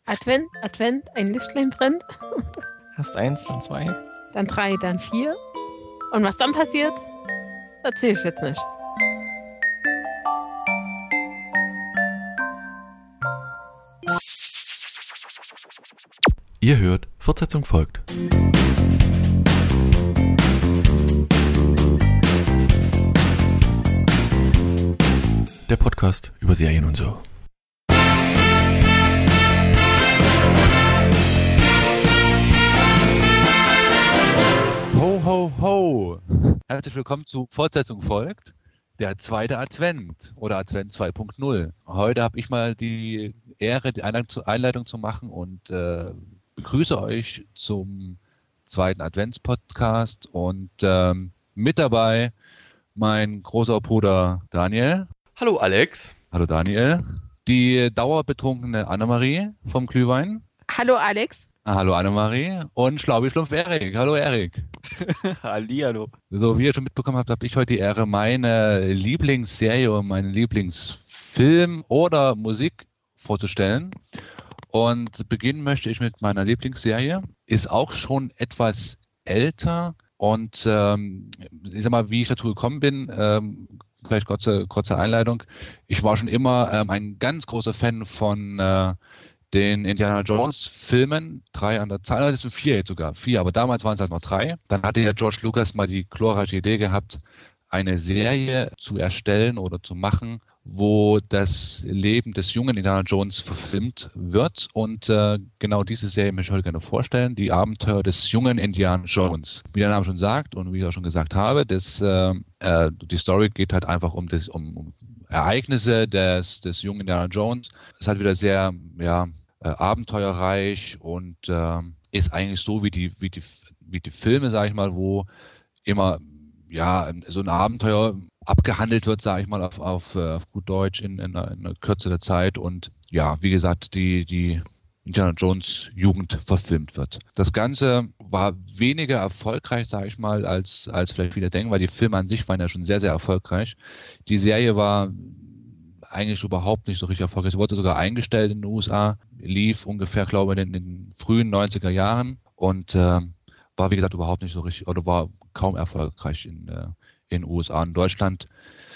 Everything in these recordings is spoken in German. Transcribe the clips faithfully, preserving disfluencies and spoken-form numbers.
Advent, Advent, ein Lichtlein brennt. Erst eins, dann zwei. Dann drei, dann vier. Und was dann passiert, erzähle ich jetzt nicht. Ihr hört, Fortsetzung folgt. Der Podcast über Serien und so. Ho, ho, ho! Herzlich willkommen zu Fortsetzung folgt, der zweite Advent oder Advent zwei Punkt null. Heute habe ich mal die Ehre, die Einleitung zu machen und äh, begrüße euch zum zweiten Adventspodcast und ähm, mit dabei mein großer Bruder Daniel. Hallo Alex. Hallo Daniel. Die dauerbetrunkene Annemarie vom Glühwein. Hallo Alex. Ah, hallo Annemarie. Und Schlaubi-Schlumpf Erik. Hallo Erik. Hallihallo. So, wie ihr schon mitbekommen habt, habe ich heute die Ehre, meine Lieblingsserie und meinen Lieblingsfilm oder Musik vorzustellen. Und beginnen möchte ich mit meiner Lieblingsserie. Ist auch schon etwas älter und ähm, ich sag mal, wie ich dazu gekommen bin, ähm, vielleicht kurze, kurze Einleitung. Ich war schon immer ähm, ein ganz großer Fan von äh, den Indiana Jones Filmen, drei an der Zahl, das sind vier jetzt sogar, vier, aber damals waren es halt noch drei. Dann hatte ja George Lucas mal die glorreiche Idee gehabt, eine Serie zu erstellen oder zu machen, wo das Leben des jungen Indiana Jones verfilmt wird. Und äh, genau diese Serie möchte ich heute gerne vorstellen, die Abenteuer des jungen Indiana Jones. Wie der Name schon sagt und wie ich auch schon gesagt habe, das, äh, äh, die Story geht halt einfach um das, um, um Ereignisse des, des jungen Indiana Jones. Es ist halt wieder sehr, ja, äh, abenteuerreich und äh, ist eigentlich so wie die, wie die, wie die Filme, sag ich mal, wo immer, ja, so ein Abenteuer abgehandelt wird, sage ich mal, auf, auf, auf gut Deutsch in, in, einer, in einer Kürze der Zeit und ja, wie gesagt, die, die Indiana Jones Jugend verfilmt wird. Das Ganze war weniger erfolgreich, sage ich mal, als, als vielleicht viele denken, weil die Filme an sich waren ja schon sehr, sehr erfolgreich. Die Serie war eigentlich überhaupt nicht so richtig erfolgreich. Sie wurde sogar eingestellt in den U S A, lief ungefähr, glaube ich, in den frühen neunziger Jahren und äh, war, wie gesagt, überhaupt nicht so richtig, oder war kaum erfolgreich in äh, in den U S A. In Deutschland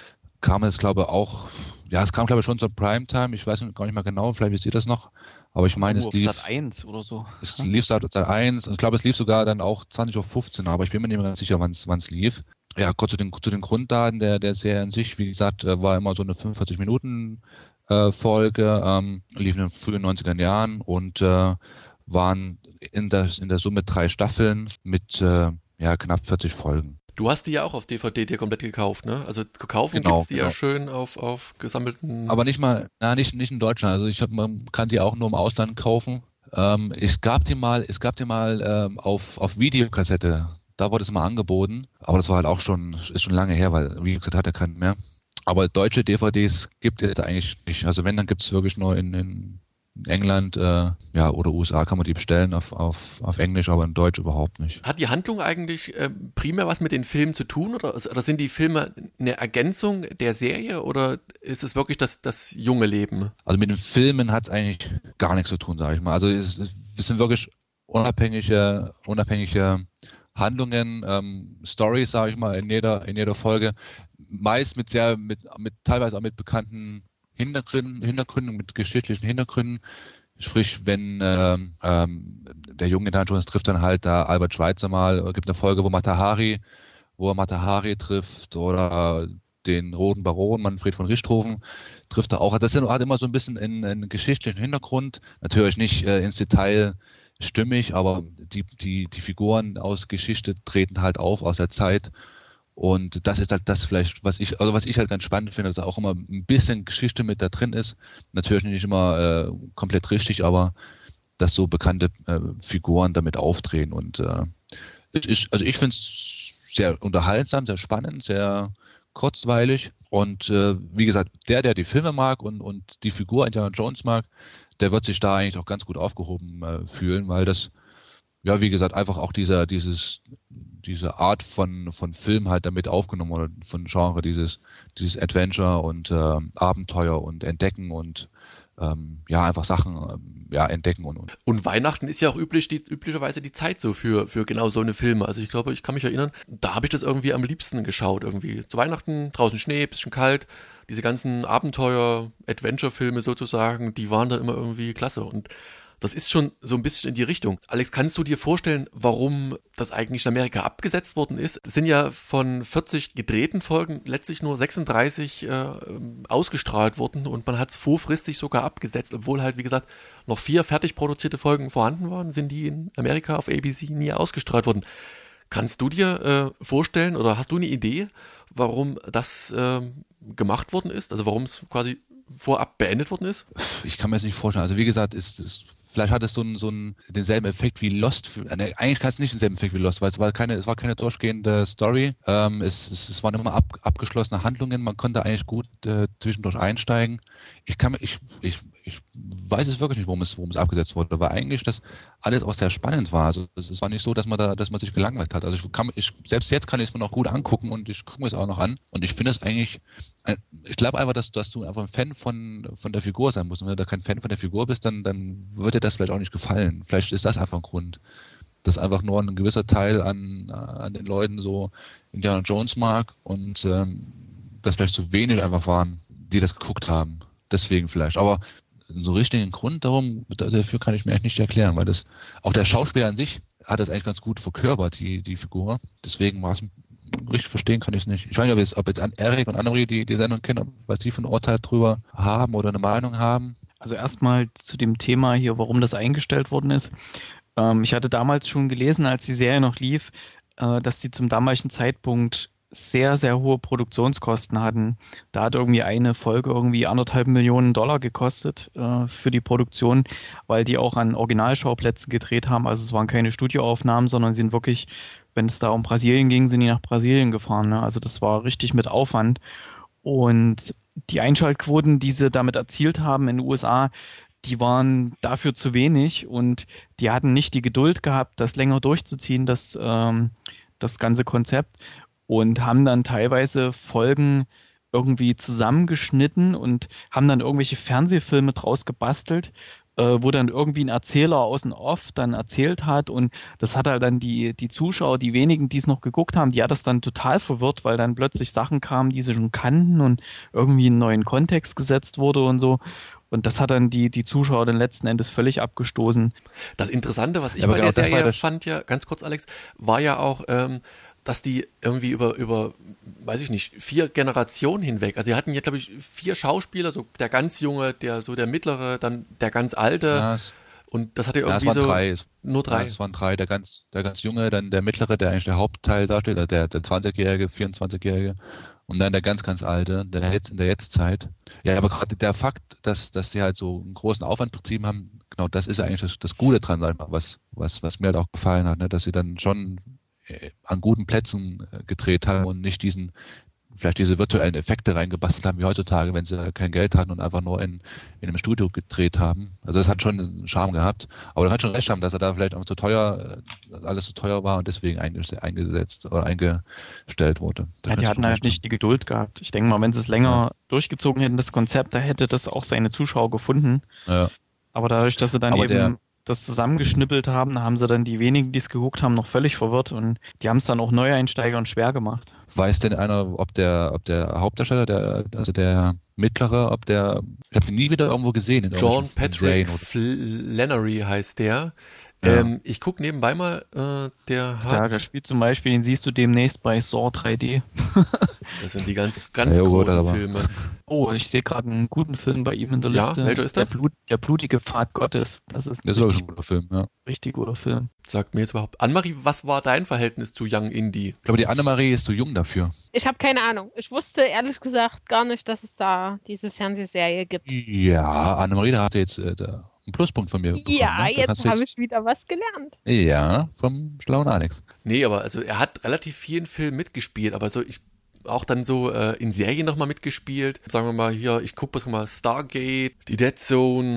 kam es, glaube ich, auch, ja, es kam, glaube ich, schon zur Primetime, ich weiß gar nicht mehr genau, vielleicht wisst ihr das noch, aber ich meine, oh, es lief Sat eins oder so. Es lief Sat eins und ich glaube, es lief sogar dann auch zwanzig Uhr fünfzehn, aber ich bin mir nicht mehr ganz sicher, wann es lief. Ja, kurz zu den, zu den Grunddaten der, der Serie an sich, wie gesagt, war immer so eine fünfundvierzig Minuten äh, Folge, ähm, lief in den frühen neunziger Jahren und äh, waren in der, in der Summe drei Staffeln mit äh, ja, knapp vierzig Folgen. Du hast die ja auch auf D V D dir komplett gekauft, ne? Also kaufen Genau, gibt's die genau. ja schön auf, auf gesammelten... Aber nicht mal, na, nicht, nicht in Deutschland. Also ich hab, man kann die auch nur im Ausland kaufen. Ähm, es gab die mal, es gab die mal ähm, auf, auf Videokassette. Da wurde es mal angeboten. Aber das war halt auch schon, ist schon lange her, weil Videokassette hatte keinen mehr. Aber deutsche D V Ds gibt es da eigentlich nicht. Also wenn, dann gibt es wirklich nur in, in England äh, ja, oder U S A kann man die bestellen auf, auf, auf Englisch, aber in Deutsch überhaupt nicht. Hat die Handlung eigentlich äh, primär was mit den Filmen zu tun oder, oder sind die Filme eine Ergänzung der Serie oder ist es wirklich das, das junge Leben? Also mit den Filmen hat es eigentlich gar nichts zu tun, sage ich mal. Also es, es sind wirklich unabhängige, unabhängige Handlungen, ähm, Stories, sage ich mal, in jeder, in jeder Folge. Meist mit sehr, mit, mit teilweise auch mit bekannten Hintergründen, Hintergründen, mit geschichtlichen Hintergründen. Sprich, wenn ähm, ähm, der junge Indiana Jones trifft dann halt da Albert Schweitzer mal, es gibt eine Folge, wo Mata Hari, wo er Mata Hari trifft oder den Roten Baron, Manfred von Richthofen, trifft er auch. Das hat immer so ein bisschen einen, einen geschichtlichen Hintergrund. Natürlich nicht äh, ins Detail stimmig, aber die, die, die Figuren aus Geschichte treten halt auf aus der Zeit. Und das ist halt das vielleicht, was ich, also was ich halt ganz spannend finde, dass auch immer ein bisschen Geschichte mit da drin ist. Natürlich nicht immer äh, komplett richtig, aber dass so bekannte äh, Figuren damit auftreten. Und äh, ich, also ich finde es sehr unterhaltsam, sehr spannend, sehr kurzweilig. Und äh, wie gesagt, der, der die Filme mag und, und die Figur Indiana Jones mag, der wird sich da eigentlich auch ganz gut aufgehoben äh, fühlen, weil das, ja, wie gesagt, einfach auch dieser, dieses, diese Art von, von Film halt damit aufgenommen oder von Genre, dieses, dieses Adventure und äh, Abenteuer und Entdecken und ähm, ja, einfach Sachen ähm, ja, entdecken und, und. Und Weihnachten ist ja auch üblich, die, üblicherweise die Zeit so für, für genau so eine Filme. Also ich glaube, ich kann mich erinnern, da habe ich das irgendwie am liebsten geschaut irgendwie. Zu Weihnachten, draußen Schnee, bisschen kalt, diese ganzen Abenteuer-Adventure-Filme sozusagen, die waren dann immer irgendwie klasse und das ist schon so ein bisschen in die Richtung. Alex, kannst du dir vorstellen, warum das eigentlich in Amerika abgesetzt worden ist? Es sind ja von vierzig gedrehten Folgen letztlich nur sechsunddreißig äh, ausgestrahlt worden und man hat es vorfristig sogar abgesetzt, obwohl halt, wie gesagt, noch vier fertig produzierte Folgen vorhanden waren, sind die in Amerika auf A B C nie ausgestrahlt worden. Kannst du dir äh, vorstellen oder hast du eine Idee, warum das äh, gemacht worden ist? Also warum es quasi vorab beendet worden ist? Ich kann mir das nicht vorstellen. Also wie gesagt, ist es vielleicht hat es so einen, so einen denselben Effekt wie Lost. Ne, eigentlich hat es nicht denselben Effekt wie Lost, weil es war keine, es war keine durchgehende Story. Ähm, es, es, es waren immer ab, abgeschlossene Handlungen. Man konnte eigentlich gut äh, zwischendurch einsteigen. Ich kann, ich, ich, ich weiß es wirklich nicht, worum es, worum es abgesetzt wurde, weil eigentlich das alles auch sehr spannend war. Also es war nicht so, dass man da, dass man sich gelangweilt hat. Also ich kann, ich, selbst jetzt kann ich es mir noch gut angucken und ich gucke mir es auch noch an. Und ich finde es eigentlich, ich glaube einfach, dass, dass du einfach ein Fan von, von der Figur sein musst. Und wenn du da kein Fan von der Figur bist, dann, dann wird dir das vielleicht auch nicht gefallen. Vielleicht ist das einfach ein Grund, dass einfach nur ein gewisser Teil an, an den Leuten so Indiana Jones mag und ähm, dass vielleicht zu wenig einfach waren, die das geguckt haben. Deswegen vielleicht. Aber so richtigen Grund darum, dafür kann ich mir eigentlich nicht erklären, weil das, auch der Schauspieler an sich hat das eigentlich ganz gut verkörpert, die, die Figur. Deswegen war es, richtig verstehen kann ich es nicht. Ich weiß nicht, ob jetzt, ob jetzt Erik und Annemarie die, die Sendung kennen, was die für ein Urteil drüber haben oder eine Meinung haben. Also erstmal zu dem Thema hier, warum das eingestellt worden ist. Ähm, ich hatte damals schon gelesen, als die Serie noch lief, äh, dass sie zum damaligen Zeitpunkt sehr, sehr hohe Produktionskosten hatten. Da hat irgendwie eine Folge irgendwie anderthalb Millionen Dollar gekostet äh, für die Produktion, weil die auch an Originalschauplätzen gedreht haben. Also es waren keine Studioaufnahmen, sondern sie sind wirklich, wenn es da um Brasilien ging, sind die nach Brasilien gefahren. Ne? Also das war richtig mit Aufwand. Und die Einschaltquoten, die sie damit erzielt haben in den U S A, die waren dafür zu wenig und die hatten nicht die Geduld gehabt, das länger durchzuziehen, das, ähm, das ganze Konzept. Und haben dann teilweise Folgen irgendwie zusammengeschnitten und haben dann irgendwelche Fernsehfilme draus gebastelt, äh, wo dann irgendwie ein Erzähler aus dem Off dann erzählt hat und das hat halt dann die, die Zuschauer, die wenigen, die es noch geguckt haben, die hat das dann total verwirrt, weil dann plötzlich Sachen kamen, die sie schon kannten und irgendwie in einen neuen Kontext gesetzt wurde und so. Und das hat dann die, die Zuschauer dann letzten Endes völlig abgestoßen. Das Interessante, was ich ja, bei der genau, Serie fand, ja, ganz kurz Alex, war ja auch, ähm, dass die irgendwie über, über, weiß ich nicht, vier Generationen hinweg, also die hatten ja, glaube ich, vier Schauspieler, so der ganz Junge, der so der mittlere, dann der ganz alte Ja, es, und das hatte ja, irgendwie es waren so drei. Es, nur drei. Ja, es waren drei, der ganz, der ganz Junge, dann der mittlere, der eigentlich der Hauptteil darstellt, also der, der zwanzigjährige, vierundzwanzigjährige und dann der ganz, ganz alte, der jetzt in der Jetztzeit. Ja, aber gerade der Fakt, dass, dass die halt so einen großen Aufwand betrieben haben, genau, das ist eigentlich das, das Gute dran, sag ich mal, was, was, was mir halt auch gefallen hat, ne, dass sie dann schon an guten Plätzen gedreht haben und nicht diesen, vielleicht diese virtuellen Effekte reingebastelt haben wie heutzutage, wenn sie kein Geld hatten und einfach nur in, in einem Studio gedreht haben. Also das hat schon einen Charme gehabt. Aber du kannst schon recht haben, dass er da vielleicht auch zu teuer, alles zu teuer war und deswegen eingesetzt oder eingestellt wurde. Da Ja, die hatten halt nicht die Geduld gehabt. Ich denke mal, wenn sie es länger ja. durchgezogen hätten, das Konzept, da hätte das auch seine Zuschauer gefunden. Ja. Aber dadurch, dass sie dann Aber eben der, das zusammengeschnippelt haben, da haben sie dann die wenigen, die es geguckt haben, noch völlig verwirrt und die haben es dann auch Neueinsteigern schwer gemacht. Weiß denn einer, ob der, ob der Hauptdarsteller, der, also der mittlere, ob der, ich habe ihn nie wieder irgendwo gesehen. In John Patrick Flannery heißt der. Ja. Ähm, ich gucke nebenbei mal, äh, der hat... Ja, der spielt zum Beispiel, den siehst du demnächst bei Saw drei D. Das sind die ganz, ganz ja, großen gut, Filme. Oh, ich sehe gerade einen guten Film bei ihm in der Ja, Liste. welcher ist das? Der, Blut, der blutige Pfad Gottes. Das ist ein Das ist richtig, ein guter Film, ja. richtig guter Film. Sagt mir jetzt überhaupt... Annemarie, was war dein Verhältnis zu Young Indie? Ich glaube, die Annemarie ist zu jung dafür. Ich habe keine Ahnung. Ich wusste ehrlich gesagt gar nicht, dass es da diese Fernsehserie gibt. Ja, Annemarie, da hast du jetzt äh, da einen Pluspunkt von mir bekommen. Ja, ne? jetzt habe ich wieder was gelernt. Ja, vom schlauen Alex. Nee, aber also er hat relativ vielen Filmen mitgespielt, aber so ich auch dann so äh, in Serien nochmal mitgespielt. Sagen wir mal hier, ich gucke mal Stargate, die Dead Zone.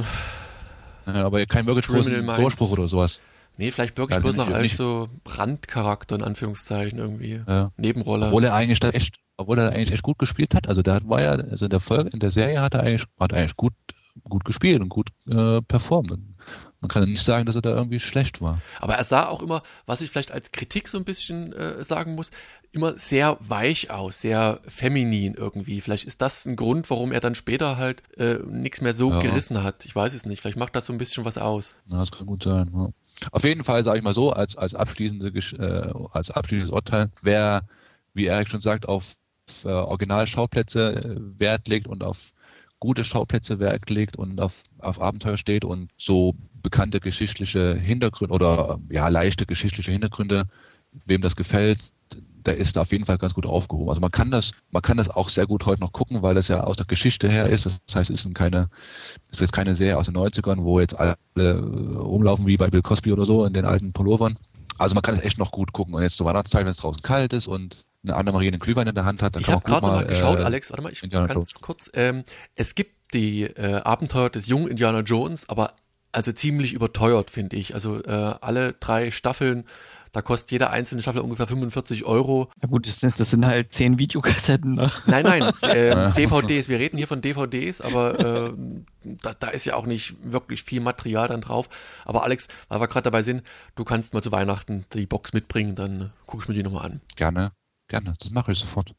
Ja, aber kein wirklich großen Durchbruch oder sowas. Nee, vielleicht wirklich ja, bloß noch nicht, als nicht. so Randcharakter in Anführungszeichen irgendwie. Ja. Nebenrolle. Obwohl er eigentlich da echt, obwohl er eigentlich echt gut gespielt hat. Also der war ja, also in der Folge, in der Serie hat er eigentlich, hat er eigentlich gut gut gespielt und gut äh, performt. Man kann ja nicht sagen, dass er da irgendwie schlecht war. Aber er sah auch immer, was ich vielleicht als Kritik so ein bisschen äh, sagen muss, immer sehr weich aus, sehr feminin irgendwie. Vielleicht ist das ein Grund, warum er dann später halt äh, nichts mehr so Ja. gerissen hat. Ich weiß es nicht. Vielleicht macht das so ein bisschen was aus. Ja, das kann gut sein. Ja. Auf jeden Fall sage ich mal so, als als abschließende Gesch- äh, als abschließendes Urteil, wer, wie Erik schon sagt, auf äh, Originalschauplätze äh, Wert legt und auf gute Schauplätze Wert legt und auf auf Abenteuer steht und so bekannte geschichtliche Hintergründe oder ja leichte geschichtliche Hintergründe, wem das gefällt, der ist da auf jeden Fall ganz gut aufgehoben. Also man kann das, man kann das auch sehr gut heute noch gucken, weil das ja aus der Geschichte her ist. Das heißt, es ist keine, es ist jetzt keine Serie aus den neunzigern, wo jetzt alle äh, rumlaufen wie bei Bill Cosby oder so in den alten Pullovern. Also man kann es echt noch gut gucken. Und jetzt zur Weihnachtszeit, wenn es draußen kalt ist und eine Annemarie einen Glühwein in der Hand hat, dann Ich kann habe man gut gerade noch mal mal geschaut, äh, Alex, warte mal, ich Indiana ganz Jones. kurz. Ähm, es gibt die äh, Abenteuer des jungen Indiana Jones, aber also ziemlich überteuert, finde ich. Also äh, alle drei Staffeln, da kostet jede einzelne Staffel ungefähr fünfundvierzig Euro. Ja gut, das sind, das sind halt zehn Videokassetten, ne? Nein, nein, ähm, Ja. D V Ds. Wir reden hier von D V Ds, aber äh, da, da ist ja auch nicht wirklich viel Material dann drauf. Aber Alex, weil wir gerade dabei sind, du kannst mal zu Weihnachten die Box mitbringen, dann gucke ich mir die nochmal an. Gerne, gerne, das mache ich sofort.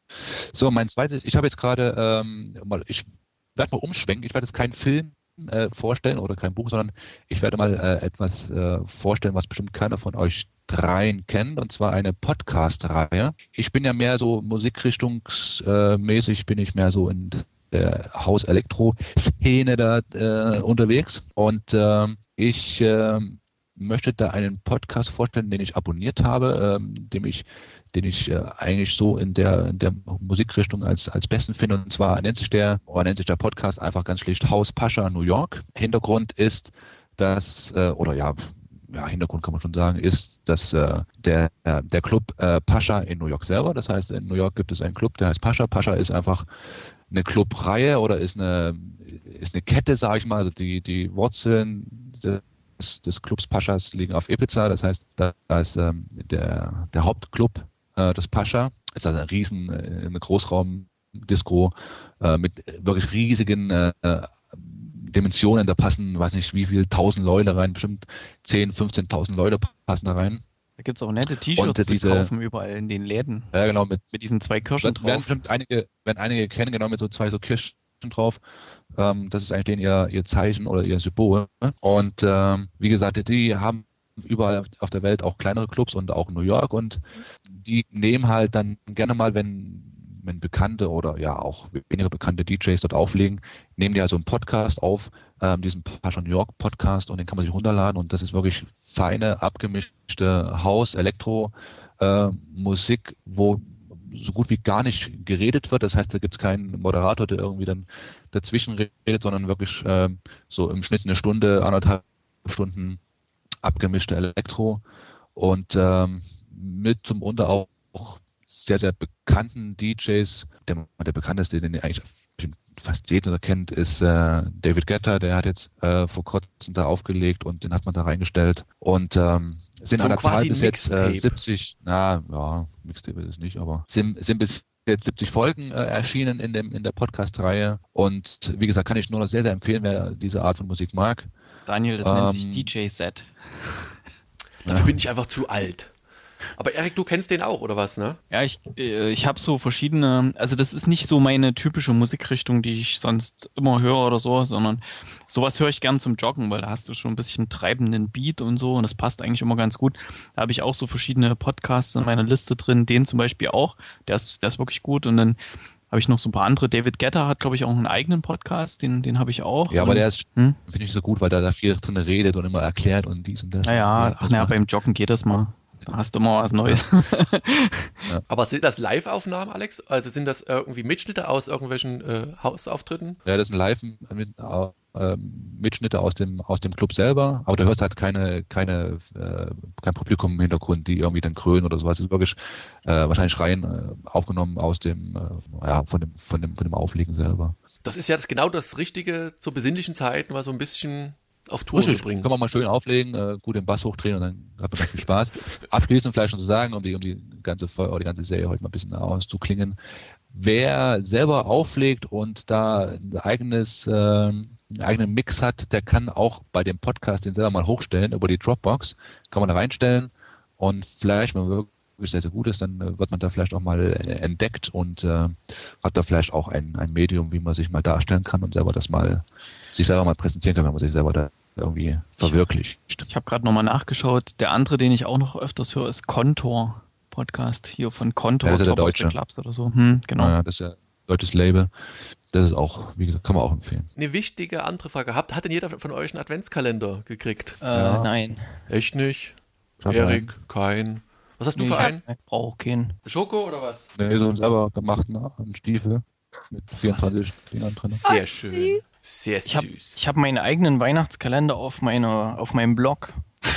So, mein zweites, ich habe jetzt gerade, ähm, mal, ich werde mal umschwenken, ich werde jetzt keinen Film äh, vorstellen oder kein Buch, sondern ich werde mal äh, etwas äh, vorstellen, was bestimmt keiner von euch dreien kennt, und zwar eine Podcast-Reihe. Ich bin ja mehr so musikrichtungsmäßig, bin ich mehr so in der Haus-Elektro-Szene da äh, unterwegs, und ähm, ich äh, möchte da einen Podcast vorstellen, den ich abonniert habe, ähm, dem ich, den ich äh, eigentlich so in der, in der Musikrichtung als, als besten finde. Und zwar nennt sich der, oder nennt sich der Podcast einfach ganz schlicht Haus Pascha New York. Hintergrund ist, dass, äh, oder ja, ja, Hintergrund kann man schon sagen, ist, dass äh, der, äh, der Club äh, Pascha in New York selber, das heißt, in New York gibt es einen Club, der heißt Pascha. Pascha ist einfach eine Clubreihe oder ist eine, ist eine Kette, sage ich mal, also die, die Wurzeln des, des Clubs Paschas liegen auf Ibiza, das heißt, da ist ähm, der, der Hauptclub äh, des Pascha, ist also ein riesen, äh, eine Großraumdisco äh, mit wirklich riesigen äh, Dimensionen, da passen, weiß nicht wie viel, tausend Leute rein, bestimmt zehn, fünfzehntausend Leute passen da rein. Da gibt's auch nette Und, T-Shirts äh, zu diese- kaufen überall in den Läden. Ja, genau, mit Mit diesen zwei Kirschen werden, werden drauf. bestimmt einige, werden einige kennen, genau mit so zwei so Kirschen drauf. Ähm, das ist eigentlich denen ihr, ihr Zeichen oder ihr Symbol. Ne? Und ähm, wie gesagt, die haben überall auf- auf der Welt auch kleinere Clubs und auch in New York, und die nehmen halt dann gerne mal, wenn wenn bekannte oder ja auch weniger bekannte D Js dort auflegen, nehmen die also einen Podcast auf, ähm, diesen Pascha New York Podcast, und den kann man sich runterladen, und das ist wirklich feine, abgemischte Haus-, Elektro- äh, Musik, wo so gut wie gar nicht geredet wird. Das heißt, da gibt es keinen Moderator, der irgendwie dann dazwischen redet, sondern wirklich ähm, so im Schnitt eine Stunde, anderthalb Stunden abgemischte Elektro, und ähm, mit zum Unter auch sehr, sehr bekannten D Js. Der, der bekannteste, den ihr eigentlich fast jeder kennt, ist äh, David Guetta. Der hat jetzt äh, vor kurzem da aufgelegt, und den hat man da reingestellt. Und ähm, sind So an der Zahl quasi bis jetzt äh, Mixtape. siebzig, na ja, Mixtape ist es nicht, aber sind, sind bis jetzt siebzig Folgen äh, erschienen in dem in der Podcast-Reihe. Und wie gesagt, kann ich nur noch sehr, sehr empfehlen, wer diese Art von Musik mag. Daniel, das nennt sich Ähm, D J-Set. Dafür bin ich einfach zu alt. Aber Erik, du kennst den auch, oder was, ne? Ja, ich, äh, ich habe so verschiedene, also das ist nicht so meine typische Musikrichtung, die ich sonst immer höre oder so, sondern sowas höre ich gern zum Joggen, weil da hast du schon ein bisschen treibenden Beat und so, und das passt eigentlich immer ganz gut. Da habe ich auch so verschiedene Podcasts in meiner Liste drin, den zum Beispiel auch, der ist, der ist wirklich gut, und dann habe ich noch so ein paar andere. David Guetta hat, glaube ich, auch einen eigenen Podcast, den, den habe ich auch. Ja, aber und, der ist, hm? finde ich, so gut, weil der da viel drin redet und immer erklärt und dies und das. Naja, ach das naja, macht- beim Joggen geht das mal. Da hast du immer was Neues. Aber sind das Live-Aufnahmen, Alex? Also sind das irgendwie Mitschnitte aus irgendwelchen äh, Hausauftritten? Ja, das sind live mit, äh, Mitschnitte aus dem aus dem Club selber, aber da hörst halt keine keine äh, kein Publikum im Hintergrund, die irgendwie dann krönen oder sowas. Das ist wirklich äh, wahrscheinlich rein äh, aufgenommen aus dem äh, ja von dem von dem von dem Auflegen selber. Das ist ja das, genau das Richtige zur besinnlichen Zeit, mal so ein bisschen auf Tour zu Richtig, bringen. kann man mal schön auflegen, äh, gut den Bass hochdrehen, und dann hat man ganz viel Spaß. Abschließend vielleicht noch zu sagen, um die, um die ganze Folge, oder die ganze Serie heute mal ein bisschen auszuklingen. Wer selber auflegt und da ein eigenes, äh, einen eigenen Mix hat, der kann auch bei dem Podcast den selber mal hochstellen über die Dropbox. Kann man da reinstellen und vielleicht, wenn man wirklich sehr, sehr gut ist, dann äh, wird man da vielleicht auch mal äh, entdeckt und äh, hat da vielleicht auch ein, ein Medium, wie man sich mal darstellen kann und selber das mal, sich selber mal präsentieren kann, wenn man sich selber da irgendwie verwirklicht. Ich habe gerade nochmal nachgeschaut. Der andere, den ich auch noch öfters höre, ist Kontor Podcast hier von Kontor, Ja, das ist ja Top der of the Deutsche. Clubs oder so. Hm, genau. Ja, das ist ja ein deutsches Label. Das ist auch, wie gesagt, kann man auch empfehlen. Eine wichtige andere Frage. Hat, hat denn jeder von euch einen Adventskalender gekriegt? Äh, Ja. Nein. Echt nicht? Ich hab Erik, kein. Was hast du Nee, für ich einen? Ich brauche keinen. Schoko oder was? Nee, so einen selber gemachten einen Stiefel mit vierundzwanzig Dingern drin. Sehr Ach, schön. süß. Sehr Ich habe süß. ich hab meinen eigenen Weihnachtskalender auf, meiner, auf meinem Blog.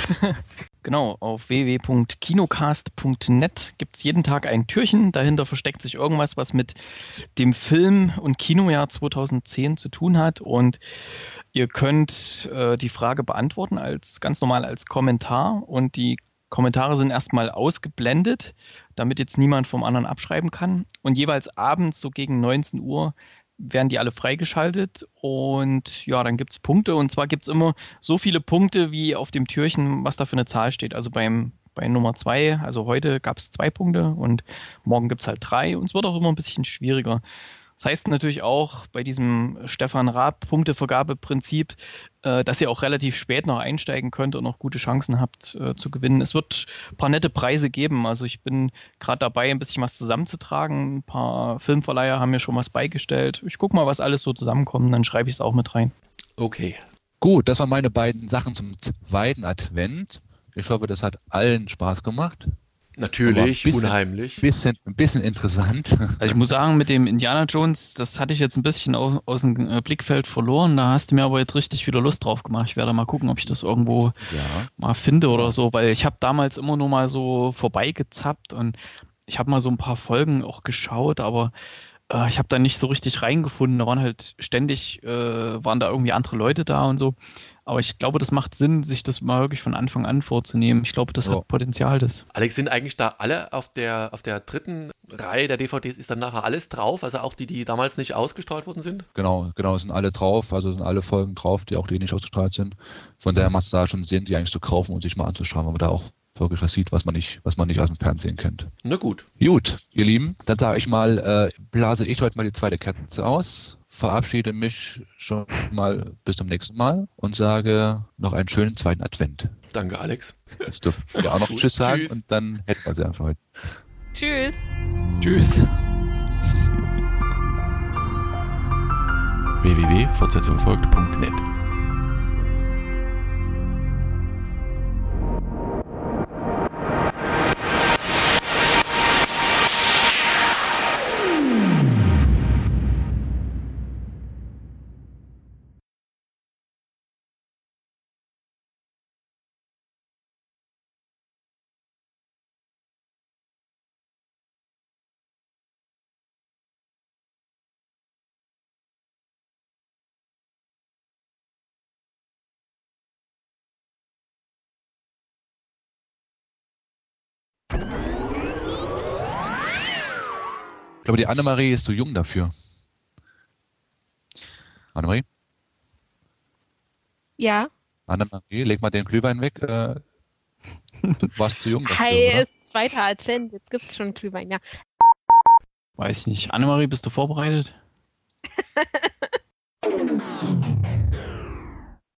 Genau, auf w w w punkt kinocast punkt net gibt es jeden Tag ein Türchen. Dahinter versteckt sich irgendwas, was mit dem Film- und Kinojahr zweitausendzehn zu tun hat. Und ihr könnt äh, die Frage beantworten als ganz normal als Kommentar. Und die Kommentare sind erstmal ausgeblendet, damit jetzt niemand vom anderen abschreiben kann. Und jeweils abends, so gegen neunzehn Uhr, werden die alle freigeschaltet und ja, dann gibt es Punkte und zwar gibt es immer so viele Punkte, wie auf dem Türchen, was da für eine Zahl steht. Also beim, bei Nummer zwei, also heute gab es zwei Punkte und morgen gibt es halt drei und es wird auch immer ein bisschen schwieriger. Das heißt natürlich auch bei diesem Stefan Raab Punktevergabeprinzip, äh, dass ihr auch relativ spät noch einsteigen könnt und noch gute Chancen habt äh, zu gewinnen. Es wird ein paar nette Preise geben. Also ich bin gerade dabei, ein bisschen was zusammenzutragen. Ein paar Filmverleiher haben mir schon was beigestellt. Ich gucke mal, was alles so zusammenkommt, dann schreibe ich es auch mit rein. Okay. Gut, das waren meine beiden Sachen zum zweiten Advent. Ich hoffe, das hat allen Spaß gemacht. Natürlich, Aber ein bisschen- unheimlich. Bisschen, ein bisschen interessant. Also ich muss sagen, mit dem Indiana Jones, das hatte ich jetzt ein bisschen aus, aus dem äh, Blickfeld verloren. Da hast du mir aber jetzt richtig wieder Lust drauf gemacht. Ich werde mal gucken, ob ich das irgendwo Ja. mal finde oder so, weil ich habe damals immer nur mal so vorbeigezappt und ich habe mal so ein paar Folgen auch geschaut, aber äh, ich habe da nicht so richtig reingefunden. Da waren halt ständig, äh, waren da irgendwie andere Leute da und so. Aber ich glaube, das macht Sinn, sich das mal wirklich von Anfang an vorzunehmen. Ich glaube, das Ja. hat Potenzial, das. Alex, sind eigentlich da alle auf der, auf der dritten Reihe der D V Ds, ist dann nachher alles drauf? Also auch die, die damals nicht ausgestrahlt worden sind? Genau, genau, sind alle drauf, also sind alle Folgen drauf, die auch die nicht ausgestrahlt sind. Von daher macht es da schon Sinn, die eigentlich zu kaufen und sich mal anzuschauen, weil man da auch wirklich was sieht, was man nicht, was man nicht aus dem Fernsehen kennt. Na gut. Gut, ihr Lieben, dann sage ich mal, äh, blase ich heute mal die zweite Kerze aus, verabschiede mich schon mal bis zum nächsten Mal und sage noch einen schönen zweiten Advent. Danke, Alex. Jetzt dürfen wir auch Mach's noch gut. Tschüss sagen Tschüss. und dann hätten wir sie einfach heute. Tschüss. Tschüss. w w w punkt fortsetzung folgt punkt net Ich glaube, die Annemarie ist zu jung dafür. Annemarie? Ja. Annemarie, leg mal den Glühwein weg. Äh, du warst zu jung dafür, Hi, oder? ist zweiter Advent. Jetzt gibt's schon Glühwein, ja. Weiß nicht. Annemarie, bist du vorbereitet?